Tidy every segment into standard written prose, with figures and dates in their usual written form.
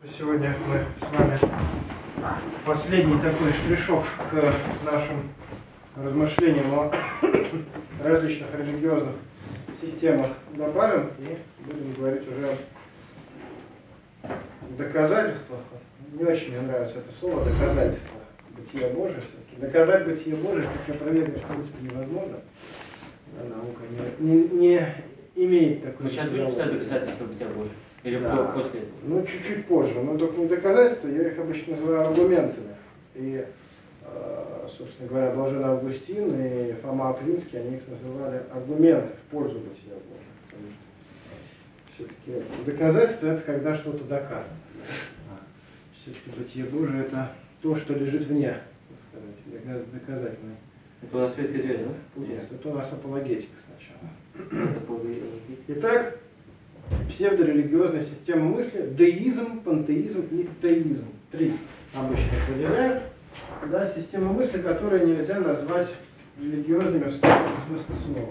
Сегодня мы с вами последний такой штришок к нашим размышлениям о различных религиозных системах добавим и будем говорить уже о доказательствах. Не очень мне нравится это слово доказательство бытия Божия. Все-таки доказать бытие Божие, как опровергнуть, в принципе, невозможно. Наука не имеет такой. Мы сейчас будем писать доказательства бытия Божия? Или да. после этого? Ну, чуть-чуть позже. Но только не доказательства, я их обычно называю аргументами. И, собственно говоря, Блаженный Августин и Фома Аквинский, они их называли аргументы в пользу бытия Божия. Потому что все-таки доказательство — это когда что-то доказано. Все-таки бытие Божие — это то, что лежит вне, так сказать, доказательной. Это у нас ветхий зверь, да? Нет, это у нас апологетика сначала. Итак, псевдорелигиозная система мысли, деизм, пантеизм и теизм. Три обычно определяют. Да, система мысли, которые нельзя назвать религиозными в смысле слова.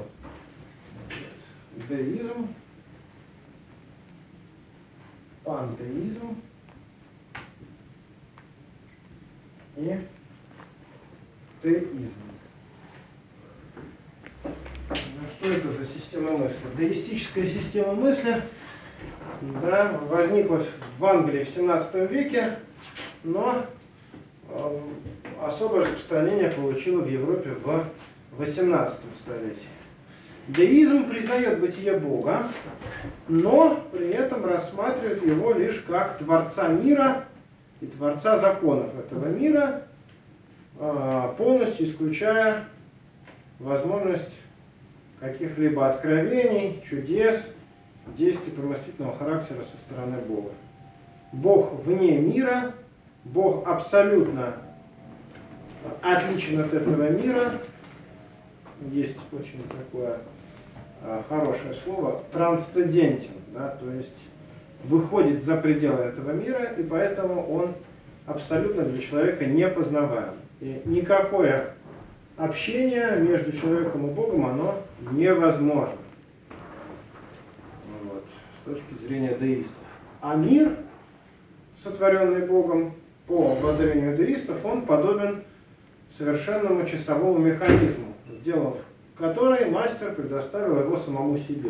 Деизм, пантеизм и теизм. Что это за система мысли? Деистическая система мысли, да, возникла в Англии в 17 веке, но особое распространение получила в Европе в 18 столетии. Деизм признает бытие Бога, но при этом рассматривает его лишь как творца мира и творца законов этого мира, полностью исключая возможность каких-либо откровений, чудес, действий помыслительного характера со стороны Бога. Бог вне мира, Бог абсолютно отличен от этого мира. Есть очень такое хорошее слово, трансцендентен, да, то есть выходит за пределы этого мира, и поэтому он абсолютно для человека непознаваем. И никакое общение между человеком и Богом, оно невозможно. Вот, с точки зрения деистов. А мир, сотворенный Богом, по воззрению деистов, он подобен совершенному часовому механизму, сделав который мастер предоставил его самому себе.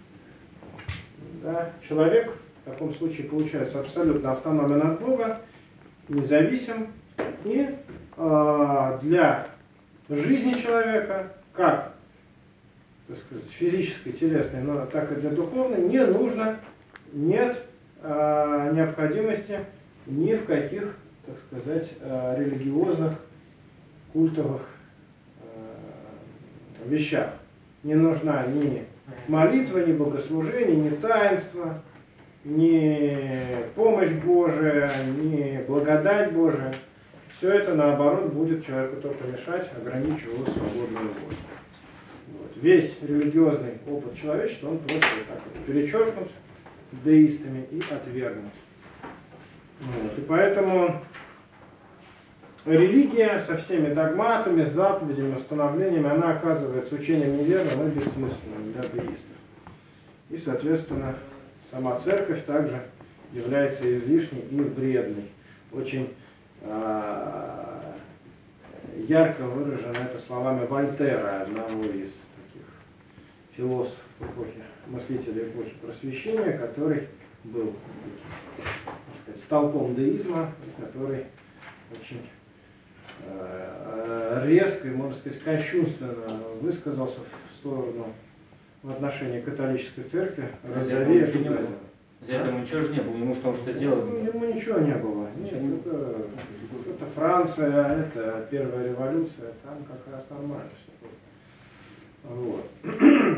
Да? Человек в таком случае получается абсолютно автономен от Бога, независим, и для жизни человека, как, так сказать, физической, телесной, но так и для духовной, нет необходимости ни в каких, так сказать, религиозных, культовых вещах. Не нужна ни молитва, ни богослужение, ни таинство, ни помощь Божия, ни благодать Божия. Все это, наоборот, будет человеку только мешать, ограничивая его свободную волю. Вот. Весь религиозный опыт человечества, он просто так вот перечеркнут деистами и отвергнут. Вот. И поэтому религия со всеми догматами, заповедями, установлениями, она оказывается учением неверным и бессмысленным для деистов. И, соответственно, сама церковь также является излишней и вредной. Очень ярко выражено это словами Вольтера, одного из таких философов эпохи, мыслителей эпохи Просвещения, который был, так сказать, столпом деизма, который очень резко и, можно сказать, кощунственно высказался в сторону, в отношении католической церкви, разория туда. За это ничего же не было, ему что сделал? Ему ничего не было. Нет, это Франция, это первая революция, там как раз нормально все было.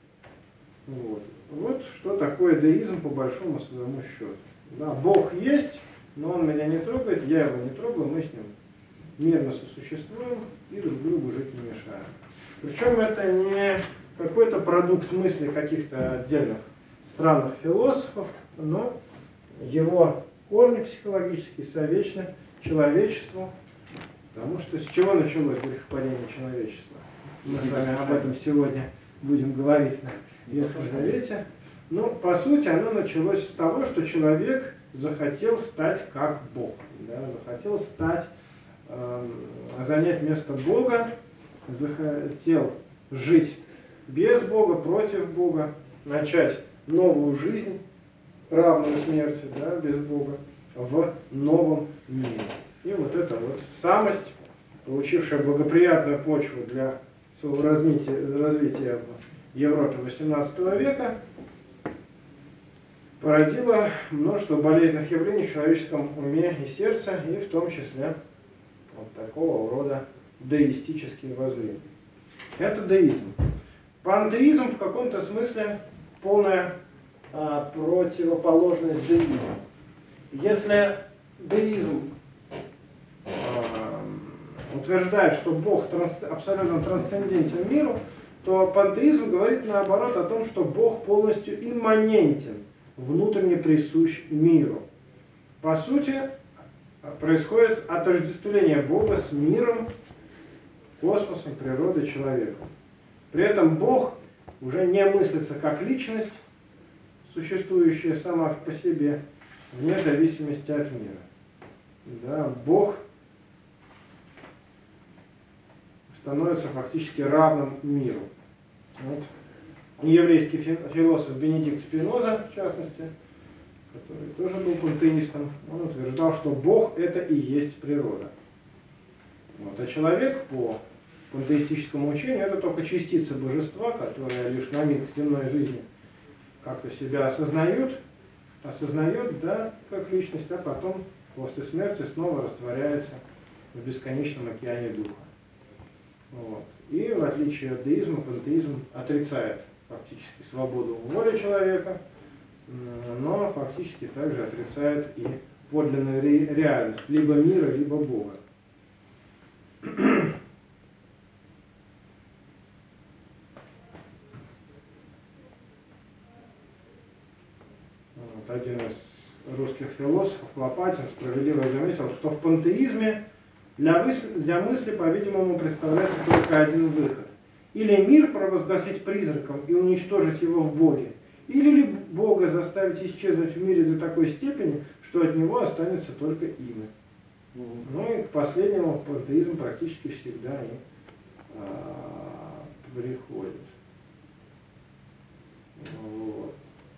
Вот что такое деизм по большому своему счету. Да, Бог есть, но Он меня не трогает, я его не трогаю, мы с Ним мирно сосуществуем и друг другу жить не мешаем. Причем это не какой-то продукт мысли каких-то отдельных странных философов, но его корни психологические совечны человечеству, потому что с чего началось грехопадение человечества? Мы с вами об этом сегодня будем говорить на Ветхом Завете. Но, по сути, оно началось с того, что человек захотел стать как Бог, да, захотел занять место Бога, захотел жить без Бога, против Бога, начать новую жизнь, равную смерти, да, без Бога, в новом мире. И вот эта вот самость, получившая благоприятную почву для своего развития в Европе XVIII века, породила множество болезненных явлений в человеческом уме и сердце, и в том числе вот такого рода деистические воззрения. Это деизм. Пантеизм в каком-то смысле полная противоположность деизму. Если деизм утверждает, что Бог абсолютно трансцендентен миру, то пантеизм говорит наоборот о том, что Бог полностью имманентен, внутренне присущ миру. По сути, происходит отождествление Бога с миром, космосом, природой, человеком. При этом Бог уже не мыслится как личность, существующая сама по себе, вне зависимости от мира. Да, Бог становится фактически равным миру. Вот. Еврейский философ Бенедикт Спиноза, в частности, который тоже был пантеистом, он утверждал, что Бог – это и есть природа. Вот. А человек по пантеистическому учению – это только частица божества, которая лишь на миг земной жизни как-то себя осознает, да, как личность, а потом после смерти снова растворяется в бесконечном океане духа. Вот. И в отличие от деизма, пантеизм отрицает фактически свободу воли человека, но фактически также отрицает и подлинную реальность либо мира, либо Бога. Вот один из русских философов, Лопатин, справедливо заметил, что в пантеизме для мысли, по-видимому, представляется только один выход. Или мир провозгласить призраком и уничтожить его в Боге, или Бога заставить исчезнуть в мире до такой степени, что от него останется только имя. Ну и к последнему пантеизм практически всегда и приходит. Вот.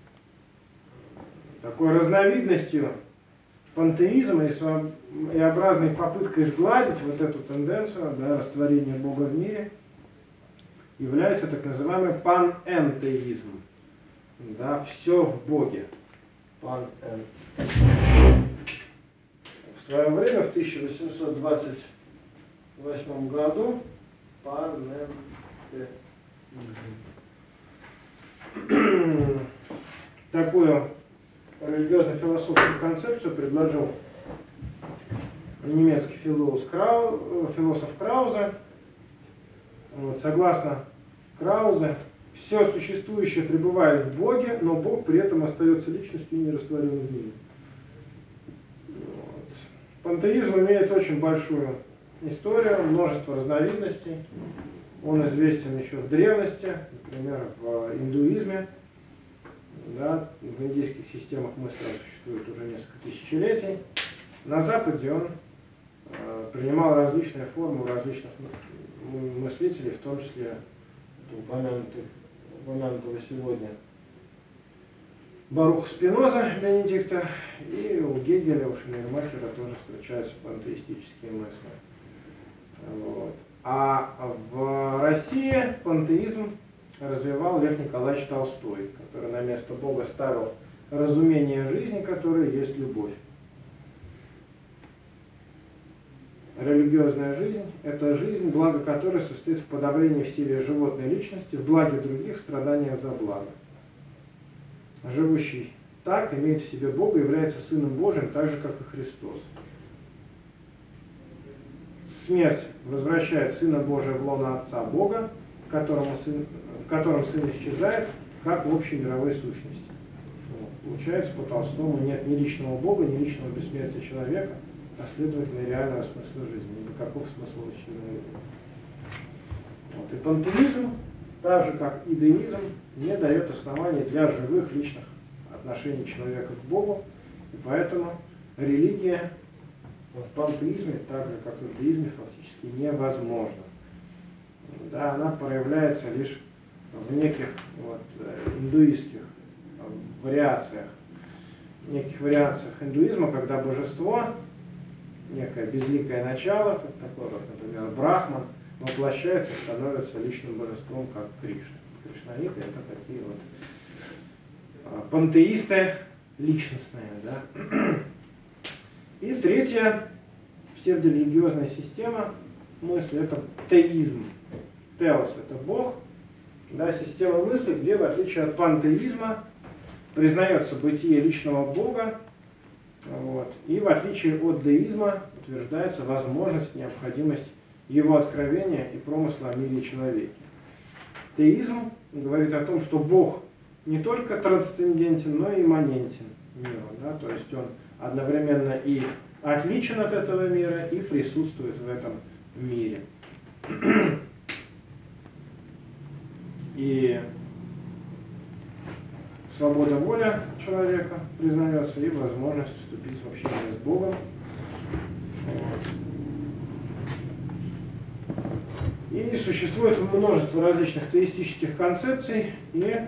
Такой разновидностью пантеизма и своеобразной попыткой сгладить вот эту тенденцию, да, растворения Бога в мире является так называемый панэнтеизм. Да, все в Боге. Панэн. В свое время, в 1828 году, такую религиозно-философскую концепцию предложил немецкий философ Краузе. Вот, согласно Краузе, все существующее пребывает в Боге, но Бог при этом остается личностью и не растворен в мире. Вот. Пантеизм имеет очень большую историю, множество разновидностей. Он известен еще в древности, например, в индуизме. Да, в индийских системах мысли он существует уже несколько тысячелетий. На Западе он принимал различные формы у различных мыслителей, в том числе упомянутого сегодня Баруха Спиноза Бенедикта, и у Гегеля, у Шейнмахера тоже встречаются пантеистические мысли. Вот. А в России пантеизм развивал Лев Николаевич Толстой, который на место Бога ставил разумение жизни, которое есть любовь. Религиозная жизнь – это жизнь, благо которой состоит в подавлении в силе животной личности, в благе других, в страданиях за благо. Живущий так имеет в себе Бога, является Сыном Божиим, так же, как и Христос. Смерть возвращает Сына Божия в лоно Отца Бога, в котором Сын исчезает, как в общей мировой сущности. Вот. Получается, по Толстому нет ни личного Бога, ни личного бессмертия человека, а следовательно, реального смысла жизни. Ибо каков смысл исчезновения? Вот. И пантеизм, так же как и деизм, не дает оснований для живых личных отношений человека к Богу, И поэтому религия в пантеизме, так же как и в деизме, фактически невозможна. Да, она проявляется лишь в неких индуистских вариациях, индуизма, когда божество, некое безликое начало, такое, как, например, Брахман, воплощается и становится личным божеством, как Кришна. Кришнаиты — это такие пантеисты личностные. Да? И третья псевдорелигиозная система мысли — это теизм. Теос — это Бог. Да, система мысли, где, в отличие от пантеизма, признается бытие личного Бога, и в отличие от деизма утверждается возможность, необходимость его откровения и промысла о мире и человеке. Теизм говорит о том, что Бог не только трансцендентен, но и имманентен миру. Да? То есть он одновременно и отличен от этого мира, и присутствует в этом мире. И свобода воли человека признается, и возможность вступить в общение с Богом. И существует множество различных теистических концепций, и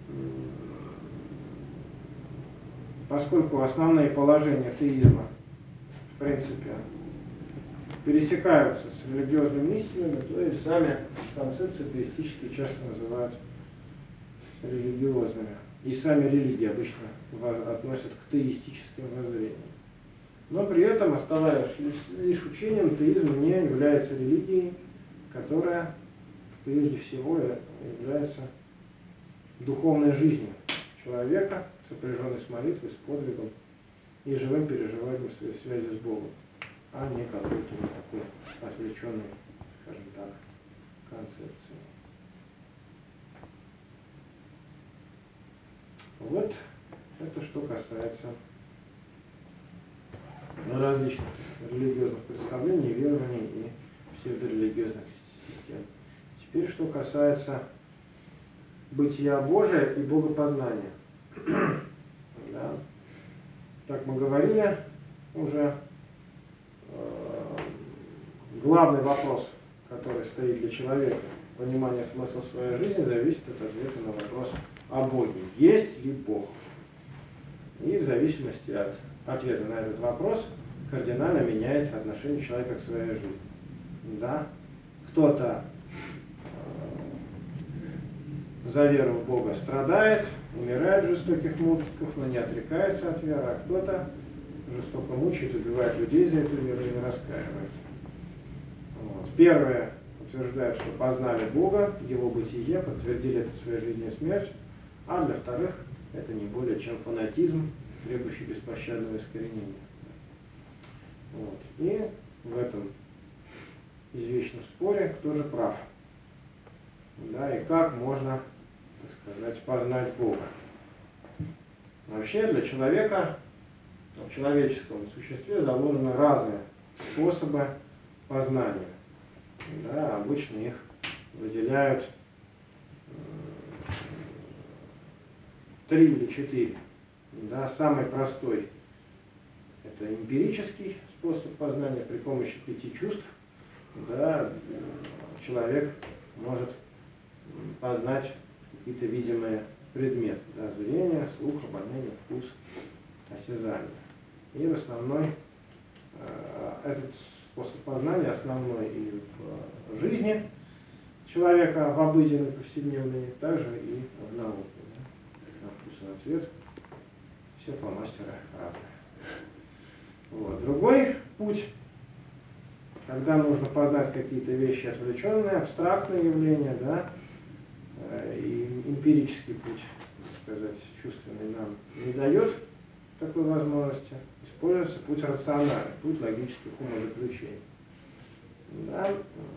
поскольку основные положения теизма, в принципе, пересекаются с религиозными истинами, то и сами концепции теистические часто называют религиозными. И сами религии обычно относят к теистическим воззрениям. Но при этом, оставаясь лишь учением, теизм не является религией, которая прежде всего является духовной жизнью человека, сопряженной с молитвой, с подвигом и живым переживанием своей связи с Богом, а не какой-то такой отвлеченной, скажем так, концепции. Вот это что касается различных религиозных представлений, верований и псевдорелигиозных систем. Теперь что касается бытия Божия и богопознания. Да. Как мы говорили уже, главный вопрос, который стоит для человека, понимание смысла своей жизни, зависит от ответа на вопрос о Боге. Есть ли Бог? И в зависимости от ответа на этот вопрос кардинально меняется отношение человека к своей жизни. Да? Кто-то за веру в Бога страдает, умирает в жестоких муках, но не отрекается от веры, а кто-то жестоко мучает, убивает людей за эту веру и не раскаивается. Первые утверждают, что познали Бога, Его бытие, подтвердили это своей жизнью и смертью, а для вторых это не более чем фанатизм, требующий беспощадного искоренения. И в этом извечном споре кто же прав. Да, и как можно, так сказать, познать Бога. Вообще для человека, в человеческом существе заложены разные способы познания. Да, обычно их выделяют 3 или 4. Да, самый простой — это эмпирический способ познания при помощи 5 чувств. Да, человек может познать какие-то видимые предметы. Да, зрение, слух, обоняние, вкус, осязание. И в основной этот способ познания основной и в жизни человека, в обыденной, повседневной, также и в науке. Да. На вкус и на цвет все фломастеры разные. Другой путь, когда нужно познать какие-то вещи отвлеченные, абстрактные явления, да, и эмпирический путь, так сказать, чувственный нам не дает такой возможности, используется путь рациональный, путь логических умозаключений. Да.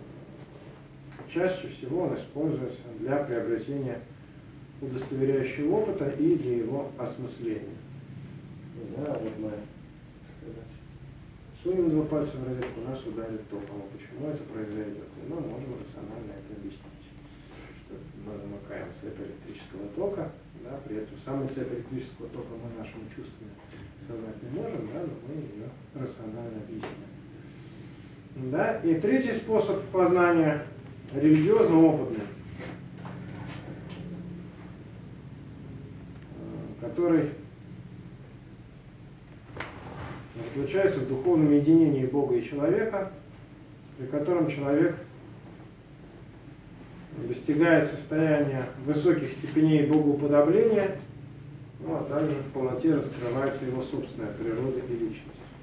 Чаще всего он используется для приобретения удостоверяющего опыта и для его осмысления. Да, вот мы, так сказать, сунем 2 пальца в розетку, нас ударит током. А почему это произойдет? И мы можем рационально это объяснить. Что мы замыкаем цепь электрического тока, да, при этом самый цепь электрического тока мы нашими чувствами осознать не можем, да, но мы ее рационально объясняем. Да? И третий способ познания религиозно-опытный, который заключается в духовном единении Бога и человека, при котором человек достигает состояния высоких степеней богоуподобления, ну, а также в полноте раскрывается его собственная природа и личность.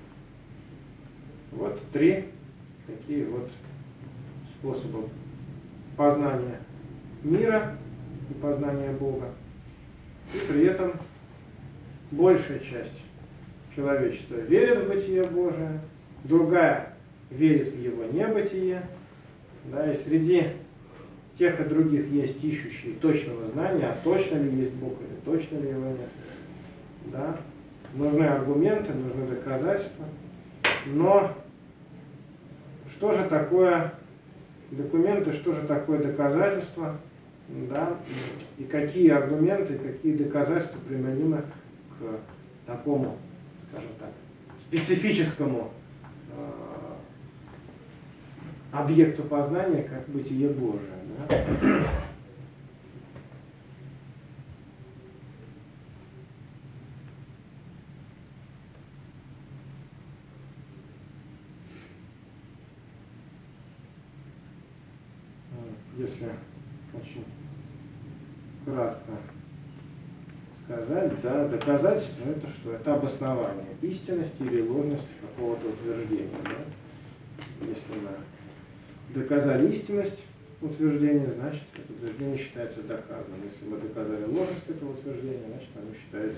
Вот три такие вот способа познания мира и познания Бога. И при этом большая часть человечества верит в бытие Божие, другая верит в его небытие, да, и среди тех и других есть ищущие точного знания, а точно ли есть Бог или точно ли его нет. Да. Нужны аргументы, нужны доказательства. Но что же такое документы, что же такое доказательства, да, и какие аргументы, какие доказательства применимы к такому, скажем так, специфическому объекту познания, как бытие Божие. Да? Если очень кратко сказать, да, доказательство это что? Это обоснование истинности или ложности какого-то утверждения. Да? Если мы доказали истинность утверждения, значит это утверждение считается доказанным. Если мы доказали ложность этого утверждения, значит оно считается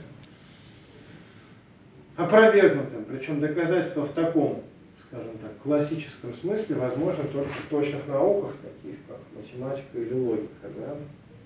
опровергнутым. Причем доказательство в таком, скажем так, классическом смысле возможно только в точных науках, таких как математика или логика. Да?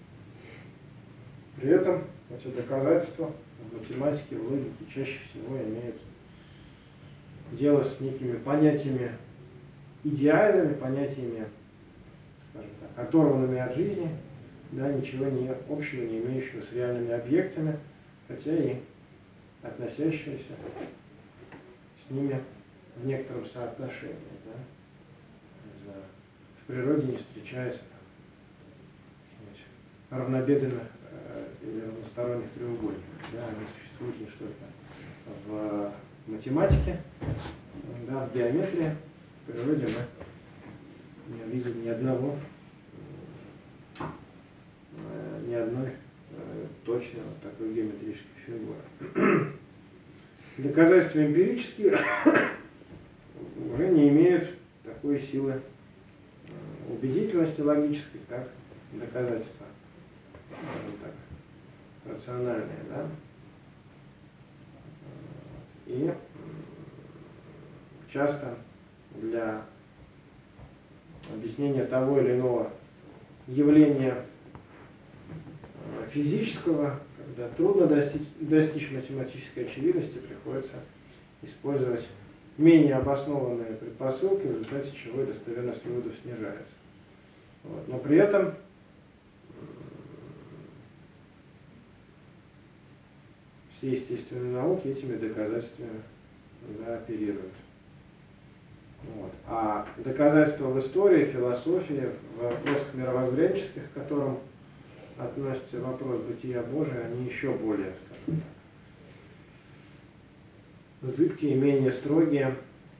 При этом эти доказательства в математике, в логике чаще всего имеют дело с некими понятиями идеальными, понятиями, скажем так, оторванными от жизни, да, ничего не общего не имеющего с реальными объектами, хотя и относящиеся с ними в некотором соотношении. Да? В природе не встречается равнобедренных или равносторонних треугольников. Да? Они существуют лишь только в математике, да, в геометрии. В природе мы не видим ни одной точной вот такой геометрической фигуры. Доказательства эмпирические уже не имеют такой силы убедительности логической, как доказательства, скажем так, рациональные. Да? И часто для объяснения того или иного явления физического, когда трудно достичь математической очевидности, приходится использовать менее обоснованные предпосылки, в результате чего и достоверность выводов снижается. Вот. Но при этом все естественные науки этими доказательствами, да, оперируют. Вот. А доказательства в истории, философии, в вопросах мировоззренческих, к которым относится вопрос бытия Божия, они еще более, скажем так, зыбкие, менее строгие.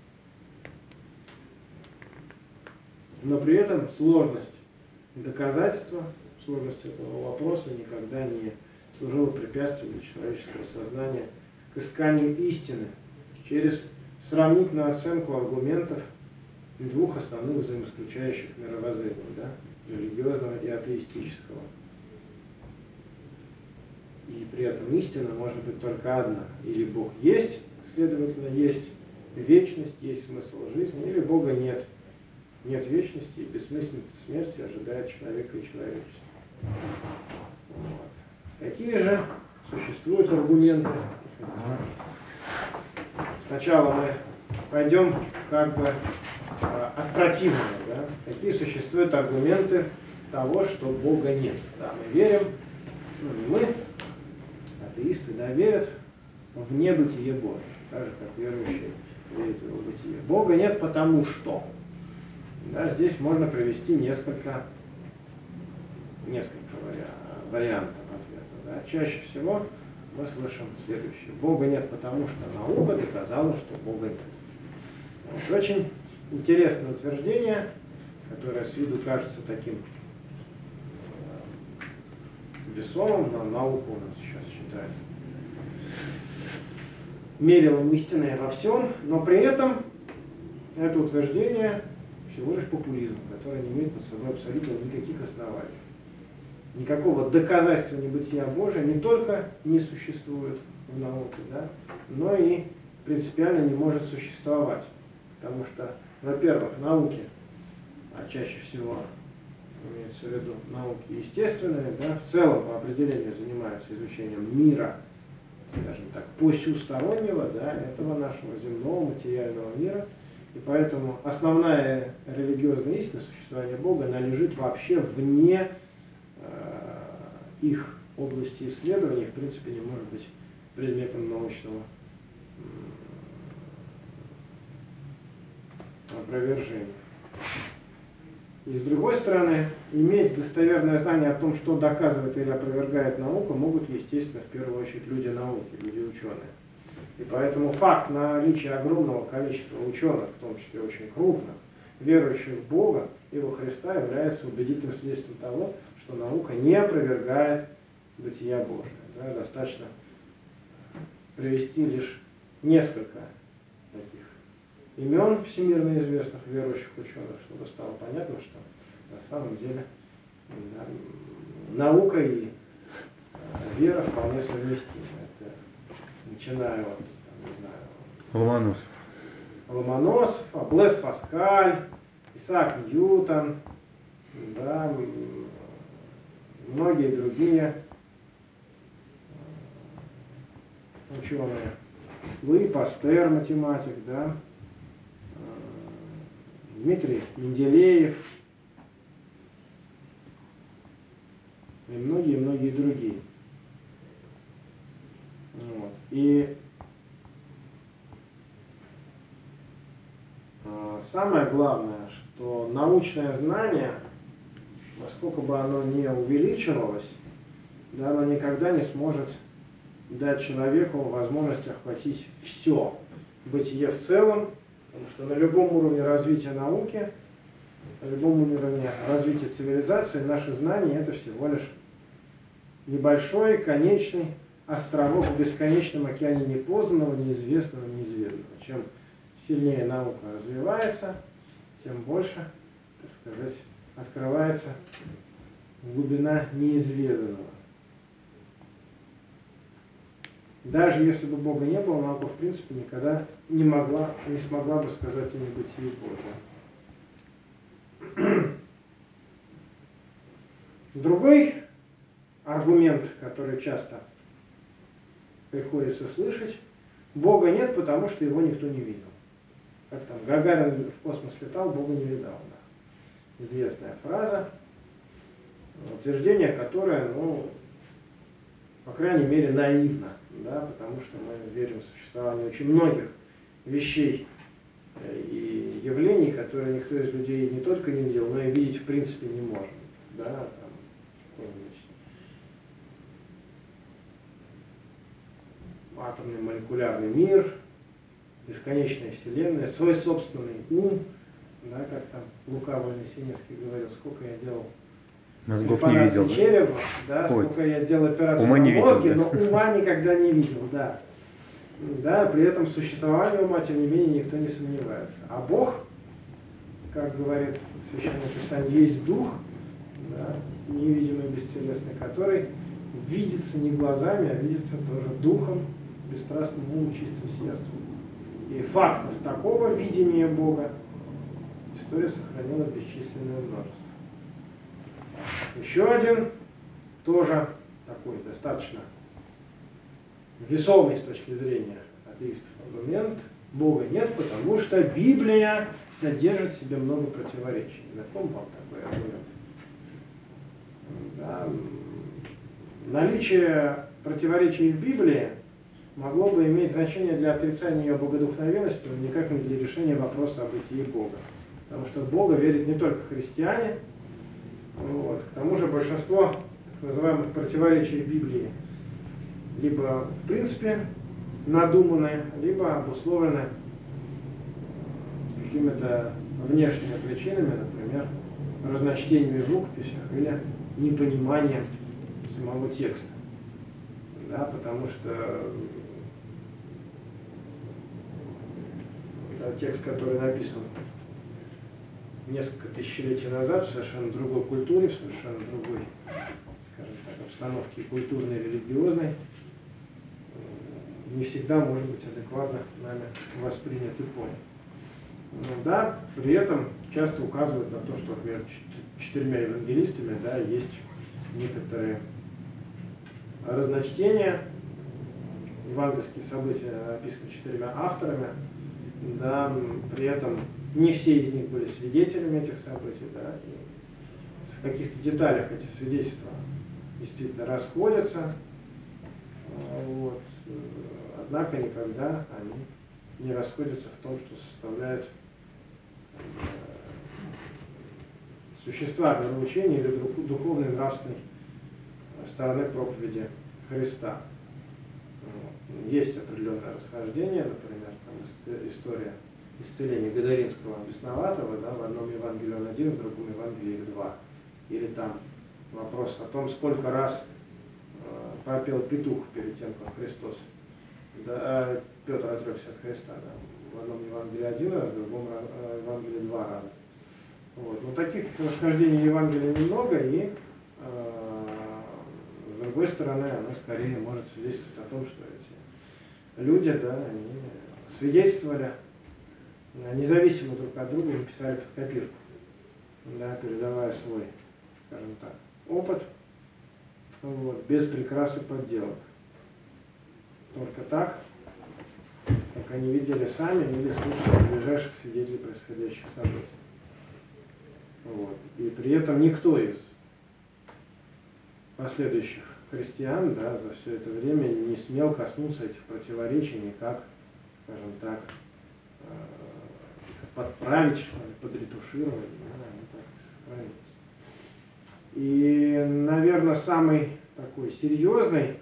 Но при этом сложность доказательства, сложность этого вопроса никогда не служила препятствием для человеческого сознания к исканию истины через сравнительную оценку аргументов двух основных взаимоисключающих мировоззрений, да, религиозного и атеистического. И при этом истина может быть только одна. Или Бог есть, следовательно, есть вечность, есть смысл жизни, или Бога нет. Нет вечности, и бессмысленница смерти ожидает человека и человечества. Вот. Какие же существуют аргументы? Сначала мы пойдем как бы от противного. Да? Какие существуют аргументы того, что Бога нет? Да, мы верим, ну не мы, атеисты, да, верят в небытие Божие, так же, как верующие верят в его бытие. Бога нет потому что. Да, здесь можно привести несколько вариантов ответа. Да. Чаще всего мы слышим следующее. Бога нет потому что наука доказала, что Бога нет. Вот. Очень интересное утверждение, которое с виду кажется таким весомым, но наука у нас сейчас считается мерилом истины во всем, но при этом это утверждение всего лишь популизм, который не имеет под собой абсолютно никаких оснований. Никакого доказательства небытия Божия не только не существует в науке, да, но и принципиально не может существовать. Потому что, во-первых, науки, а чаще всего имеется в виду науки естественные, да, в целом по определению занимаются изучением мира, скажем так, посюстороннего, да, этого нашего земного материального мира. И поэтому основная религиозная истина существования Бога, она лежит вообще вне их области исследований, в принципе, не может быть предметом научного опровержения. И с другой стороны, иметь достоверное знание о том, что доказывает или опровергает наука, могут, естественно, в первую очередь люди науки, люди ученые. И поэтому факт наличия огромного количества ученых, в том числе очень крупных, верующих в Бога и во Христа, является убедительным свидетельством того, что наука не опровергает бытия Божия. Да, достаточно привести лишь несколько таких имен всемирно известных верующих ученых, чтобы стало понятно, что на самом деле да, наука и вера вполне совместимы. Это начиная от, не знаю, Ломоносов, Блес Паскаль, Исаак Ньютон, да, многие другие ученые. Луи Пастер, математик, да, Дмитрий Менделеев и многие-многие другие. Вот. И самое главное, что научное знание, насколько бы оно ни увеличивалось, да, оно никогда не сможет дать человеку возможность охватить все бытие в целом, потому что на любом уровне развития науки, на любом уровне развития цивилизации наши знания это всего лишь небольшой, конечный островок в бесконечном океане непознанного, неизвестного, неизведанного. Чем сильнее наука развивается, тем больше, так сказать, открывается глубина неизведанного. Даже если бы Бога не было, наука в принципе никогда не смогла бы сказать о небытии Бога. Другой аргумент, который часто приходится слышать, Бога нет, потому что его никто не видел. Как там Гагарин в космос летал, Бога не видал. Да. Известная фраза, утверждение, которое, ну, по крайней мере, наивно, да, потому что мы верим в существование очень многих вещей и явлений, которые никто из людей не только не видел, но и видеть в принципе не может. Да, там, какой-нибудь атомный молекулярный мир, бесконечная вселенная, свой собственный ум, да, как там лукавый Несенецкий говорил, сколько я делал мозгов не видел, да? черепа, да, сколько я делал операций ума на не видел, мозге, да? но ума никогда не видел, да. Да, при этом существование ума, тем не менее, никто не сомневается. А Бог, как говорит Священное Писание, есть Дух, да, невидимый, бестелесный, который видится не глазами, а видится тоже Духом, бесстрастным умом, чистым сердцем. И фактов такого видения Бога история сохранила бесчисленное множество. Еще один, тоже такой достаточно весомый с точки зрения атеистов аргумент: Бога нет, потому что Библия содержит в себе много противоречий. Знаком вам такой аргумент? Да. Наличие противоречий в Библии могло бы иметь значение для отрицания ее богодухновенности, но никак не для решения вопроса о бытии Бога. Потому что в Бога верят не только христиане. Вот. К тому же большинство так называемых противоречий Библии либо в принципе надуманы, либо обусловлены какими-то внешними причинами, например, разночтениями в рукописях или непониманием самого текста. Да, потому что текст, который написан несколько тысячелетий назад в совершенно другой культуре, в совершенно другой, скажем так, обстановке культурной и религиозной, не всегда может быть адекватно нами воспринят и понят. Но да, при этом часто указывают на то, что между четырьмя евангелистами, да, есть некоторые разночтения. Евангельские события описаны четырьмя авторами, да, при этом не все из них были свидетелями этих событий, да, и в каких-то деталях эти свидетельства действительно расходятся, вот, однако никогда они не расходятся в том, что составляет существа вероучения или духовной нравственной стороны проповеди Христа. Есть определенное расхождение, например, там история исцеления Гадаринского бесноватого, да, в одном Евангелии он один, в другом Евангелии их два. Или там вопрос о том, сколько раз пропел петух перед тем, как Христос, да, Петр отрекся от Христа. Да, в одном Евангелии один раз, в другом Евангелии два раза. Вот. Но таких расхождений Евангелия немного, и с другой стороны, оно скорее может свидетельствовать о том, что эти люди, да, они свидетельствовали независимо друг от друга, и писали под копирку, да, передавая свой, скажем так, опыт, вот, без прикрас и подделок. Только так, как они видели сами или слушали ближайших свидетелей происходящих событий. Вот. И при этом никто из последующих христиан, да, за все это время не смел коснуться этих противоречий никак, скажем так, подправить, что ли, подретушировать, да, они так и сохранились. И, наверное, самый такой серьезный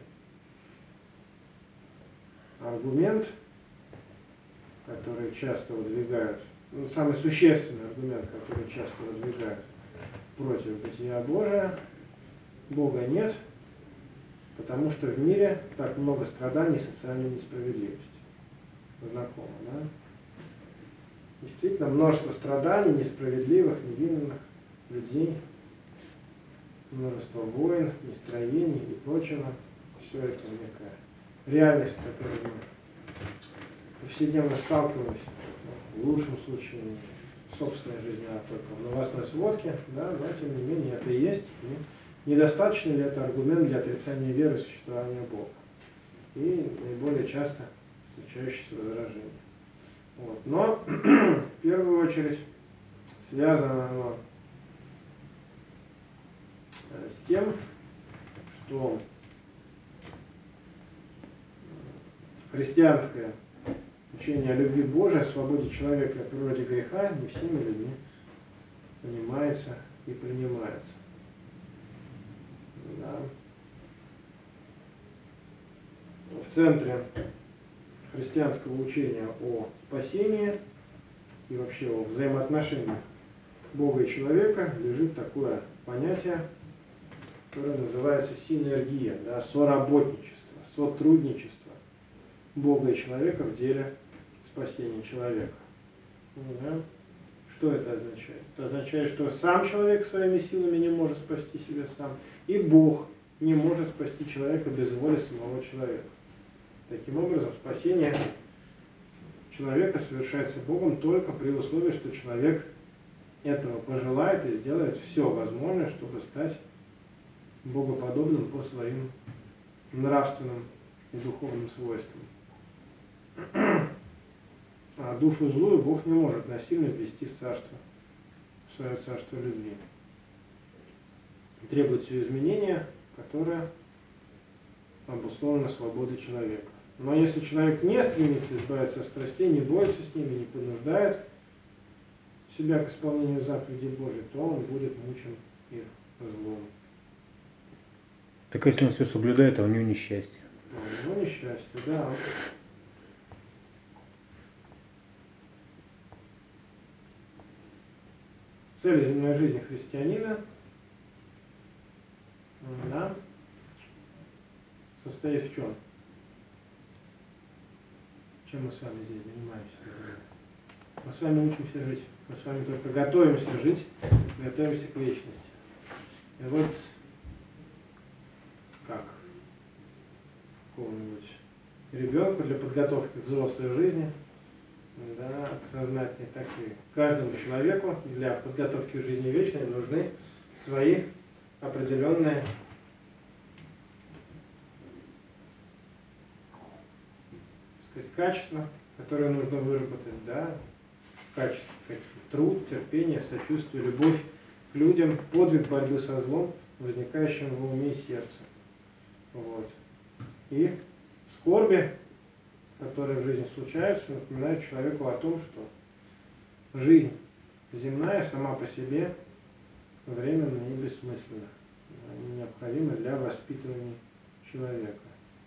аргумент, который часто выдвигают, самый существенный аргумент, который часто выдвигают против бытия Божия: Бога нет, потому что в мире так много страданий и социальной несправедливости. Знакомо, да? Действительно, множество страданий, несправедливых, невинных людей, множество войн, нестроений и прочего. Все это некая реальность, с которой мы повседневно сталкиваемся, в лучшем случае в собственной жизни, а только в новостной сводке, да, но тем не менее это и есть. И недостаточно ли это аргумент для отрицания веры в существование Бога? И наиболее часто встречающиеся возражения. Вот. Но в первую очередь связано оно с тем, что христианское учение о любви Божией, о свободе человека и о природе греха не всеми людьми понимается и принимается. Да. В центре христианского учения о спасении и вообще о взаимоотношениях Бога и человека лежит такое понятие, которое называется синергия, да, соработничество, сотрудничество Бога и человека в деле спасения человека. Да. Что это означает? Это означает, что сам человек своими силами не может спасти себя сам, и Бог не может спасти человека без воли самого человека. Таким образом, спасение человека совершается Богом только при условии, что человек этого пожелает и сделает все возможное, чтобы стать богоподобным по своим нравственным и духовным свойствам. А душу злую Бог не может насильно ввести в царство, в свое царство любви. Требуется изменение, которое обусловлено свободой человека. Но если человек не стремится избавиться от страстей, не борется с ними, не принуждает себя к исполнению заповедей Божьей, то он будет мучен их злом. Так если он все соблюдает, а у него несчастье. У него несчастье, да. Цель земной жизни христианина, да, состоит в чем? Чем мы с вами здесь занимаемся? Мы с вами учимся жить. Мы с вами только готовимся жить, готовимся к вечности. И вот как какому-нибудь ребенку для подготовки к взрослой жизни, да, к сознательной, так и каждому человеку для подготовки к жизни вечной нужны свои определенные качества, которые нужно выработать, да, качества, как труд, терпение, сочувствие, любовь к людям, подвиг борьбы со злом, возникающим в уме и сердце. Вот. И скорби, которые в жизни случаются, напоминают человеку о том, что жизнь земная сама по себе временна и бессмысленна. Они необходимы для воспитывания человека.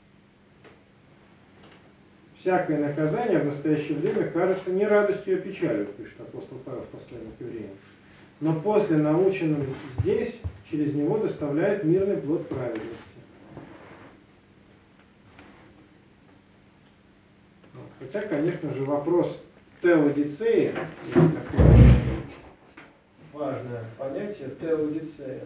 Всякое наказание в настоящее время кажется не радостью, а печалью, пишет апостол Павел в послании к евреям. Но после наученным здесь, через него доставляет мирный плод праведности. Хотя, конечно же, вопрос теодицеи, есть такое важное понятие, теодицея.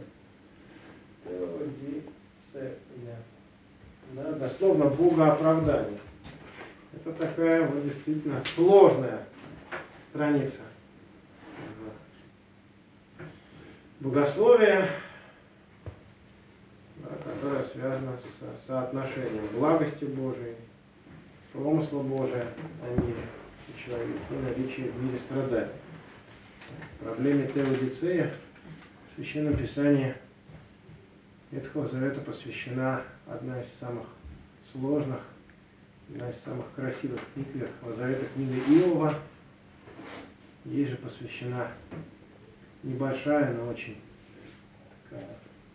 Теодицея. Да, дословно богооправдание. Это такая вот действительно сложная страница богословия, да, которая связана с соотношением благости Божией, промысла Божия о мире и человеке, и наличия в мире страданий. Проблеме теодицея в Священном Писании Ветхого Завета посвящена одна из самых сложных, одна из самых красивых книг Ветхого Завета, книга Иова. Ей же посвящена небольшая, но очень такая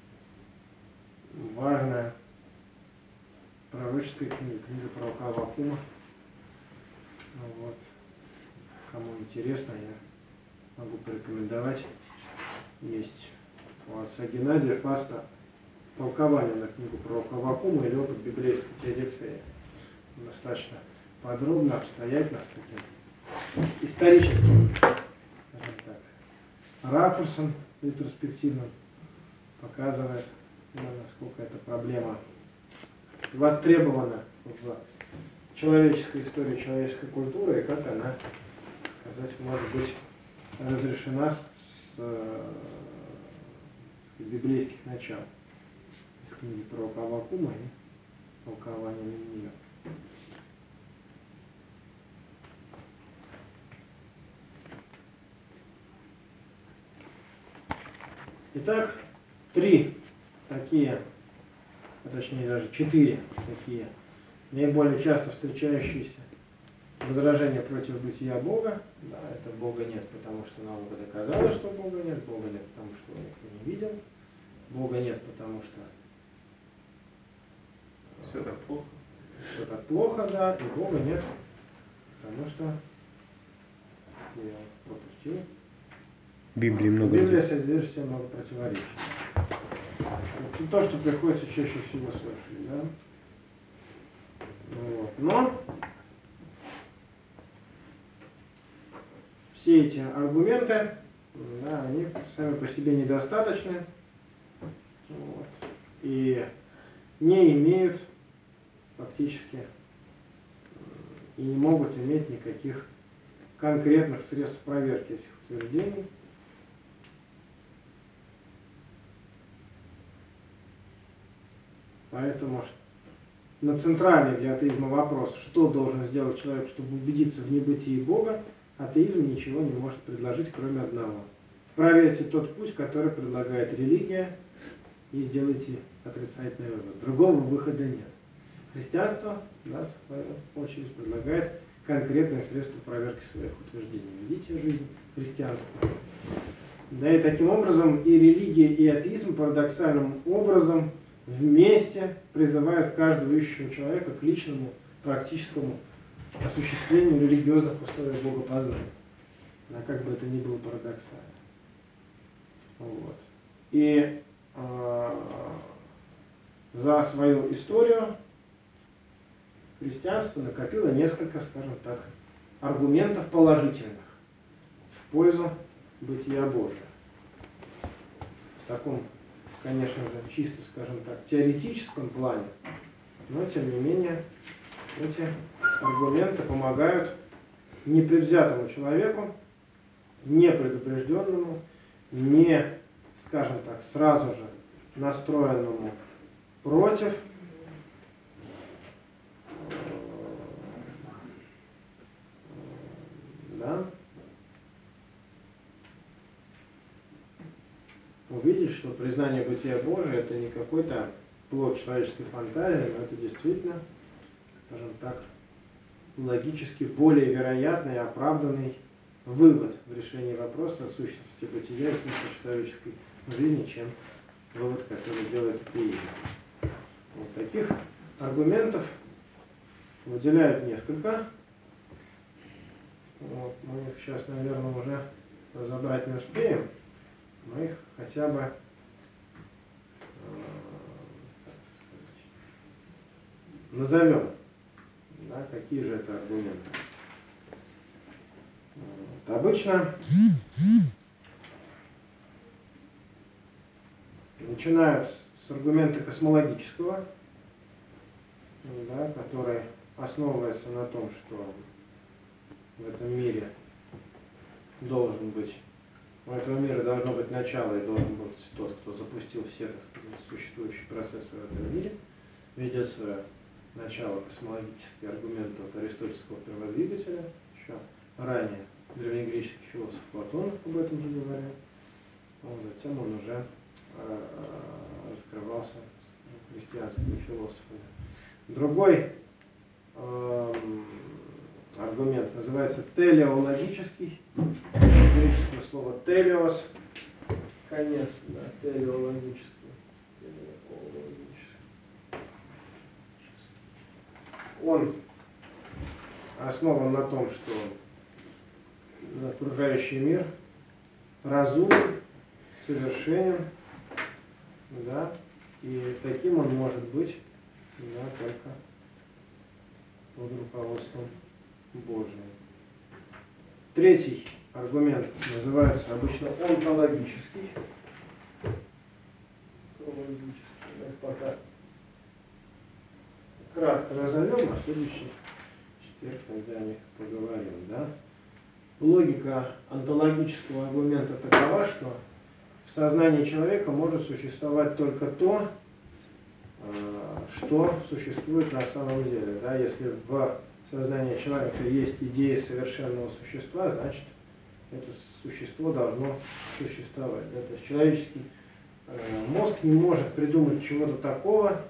важная пророческая книга, книга пророка Аввакума. Вот. Кому интересно, я могу порекомендовать. Есть у отца Геннадия Фаста толкование на книгу пророка Аввакума или опыт библейской теодицеи. Достаточно подробно, обстоятельно, с таким историческим, скажем так, ракурсом ретроспективным показывает, насколько эта проблема востребована в человеческой истории, человеческой культуры, и как она, так сказать, может быть разрешена с библейских начал, из книги пророка Аввакума и толкования на нее. Итак, три такие, а точнее даже 4 такие наиболее часто встречающиеся возражения против бытия Бога. Да, это Бога нет, потому что наука доказала, что Бога нет, Бога нет, потому что его никто не видел, Бога нет, потому что все так плохо. Все так плохо, да, и Бога нет, потому что я пропустил. Библии много. Библия содержит в себе много противоречий. Это то, что приходится чаще всего слышать, да? Вот. Но все эти аргументы, да, они сами по себе недостаточны, вот, и не имеют фактически и не могут иметь никаких конкретных средств проверки этих утверждений. Поэтому на центральный для атеизма вопрос, что должен сделать человек, чтобы убедиться в небытии Бога, атеизм ничего не может предложить, кроме одного. Проверьте тот путь, который предлагает религия, и сделайте отрицательный вывод. Другого выхода нет. Христианство да, в свою очередь предлагает конкретные средства проверки своих утверждений. Видите жизнь христианскую. Да, и таким образом и религия, и атеизм парадоксальным образом вместе призывают каждого ищущего человека к личному, практическому осуществлению религиозных условий богопознания. А как бы это ни было парадоксально. Вот. И за свою историю христианство накопило несколько, скажем так, аргументов положительных в пользу бытия Божия. В таком, конечно же, чисто, скажем так, теоретическом плане, но тем не менее эти аргументы помогают непредвзятому человеку, непредупрежденному, не, скажем так, сразу же настроенному против да, увидеть, что признание бытия Божия это не какой-то плод человеческой фантазии, но это действительно, скажем так, логически более вероятный и оправданный вывод в решении вопроса о сущности бытия и смысла человеческой жизни, чем вывод, который делает атеизм. Вот таких аргументов выделяют несколько. Вот, мы их сейчас, наверное, уже разобрать не успеем. Мы их хотя бы назовем. Да, какие же это аргументы? Вот. Обычно начинают с аргумента космологического, да, который основывается на том, что в этом мире должен быть, у этого мира должно быть начало и должен быть тот, кто запустил все, так сказать, существующие процессы в этом мире, ведет свое начало космологический аргумент от аристотельского перводвигателя, еще ранее древнегреческий философ Платон об этом же говорил, затем он уже раскрывался христианскими философами. Другой аргумент называется телеологический, греческое слово телеос, конец, да, телеологический. Он основан на том, что окружающий мир разумен, совершенен, да, и таким он может быть, да, только под руководством Божиим. Третий аргумент называется обычно онтологический. Пока кратко назовем, а в следующий четверг тогда о них поговорим. Да? Логика онтологического аргумента такова, что в сознании человека может существовать только то, что существует на самом деле. Да? Если в сознании человека есть идея совершенного существа, значит, это существо должно существовать. Да? То есть человеческий мозг не может придумать чего-то такого,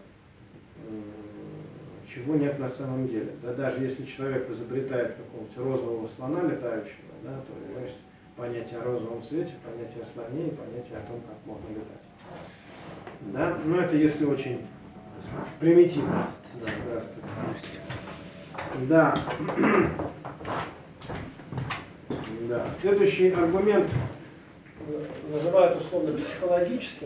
чего нет на самом деле. Да? Даже если человек изобретает какого-нибудь розового слона летающего, да, то у него есть понятие о розовом цвете, понятие о слоне и понятие о том, как можно летать. Да? Но это если очень примитивно. Да, здравствуйте. Да. Да. Следующий аргумент называют условно психологическим.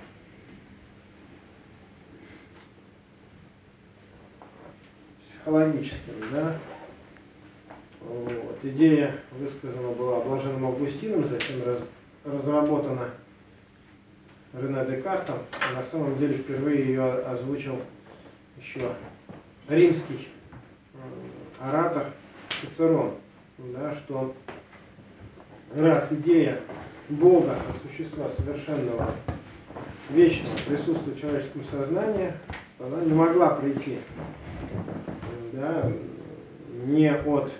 Психологическим, да. Вот. Идея высказана была блаженным Августином, затем разработана Рене Декартом. На самом деле впервые ее озвучил еще римский оратор Цицерон, да, что раз идея Бога, как существа совершенного, вечного присутствия в человеческом сознании, она не могла прийти, да, не от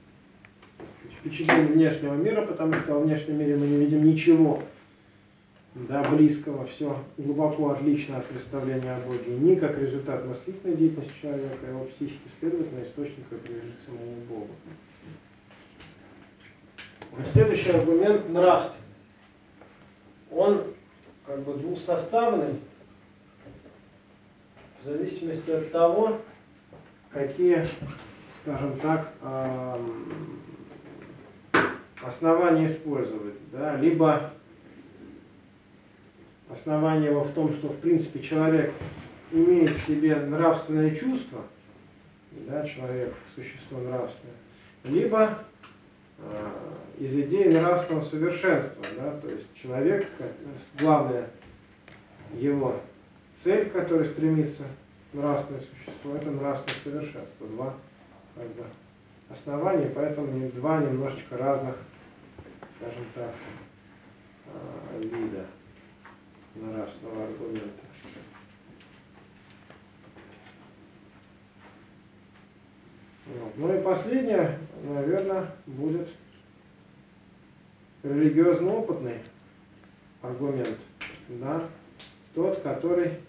впечатления внешнего мира, потому что во внешнем мире мы не видим ничего, да, близкого, все глубоко отлично от представления о Боге, ни как результат мыслительной деятельности человека, его психики, следовательно, источника принадлежит самому Богу. И следующий аргумент нравственный. Он как бы двусоставный в зависимости от того, какие, скажем так, основания использовать. Да? Либо основание его в том, что в принципе человек имеет в себе нравственное чувство, да, человек существо нравственное, либо из идеи нравственного совершенства, да, то есть человек, главная его цель, к которой стремится нравственное существо, это нравственное совершенство. Два как бы основания, поэтому два немножечко разных, скажем так, вида нравственного аргумента. Вот. Ну и последнее, наверное, будет религиозно-опытный аргумент, да, тот, который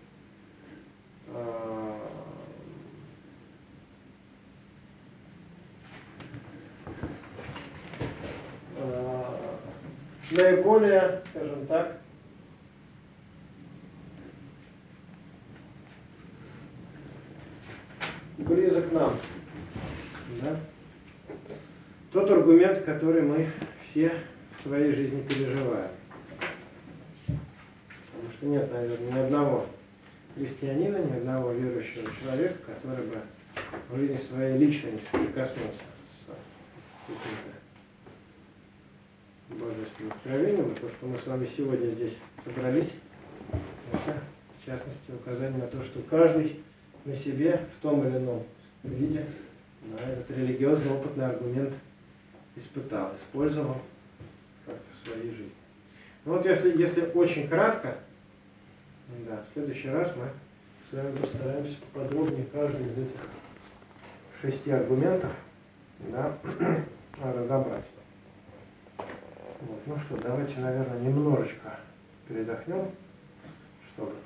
наиболее, скажем так, близок к нам. Да? Тот аргумент, который мы все в своей жизни переживаем. Потому что нет, наверное, ни одного христианина, ни одного верующего человека, который бы в жизни своей лично не соприкоснулся с каким-то божественным откровением. И то, что мы с вами сегодня здесь собрались, это, в частности, указание на то, что каждый на себе в том или ином виде этот религиозный опытный аргумент испытал, использовал как-то в своей жизни. Ну вот если очень кратко, да, в следующий раз мы с вами постараемся поподробнее каждый из этих 6 аргументов, да, разобрать. Вот. Ну что, давайте, наверное, немножечко передохнем, чтобы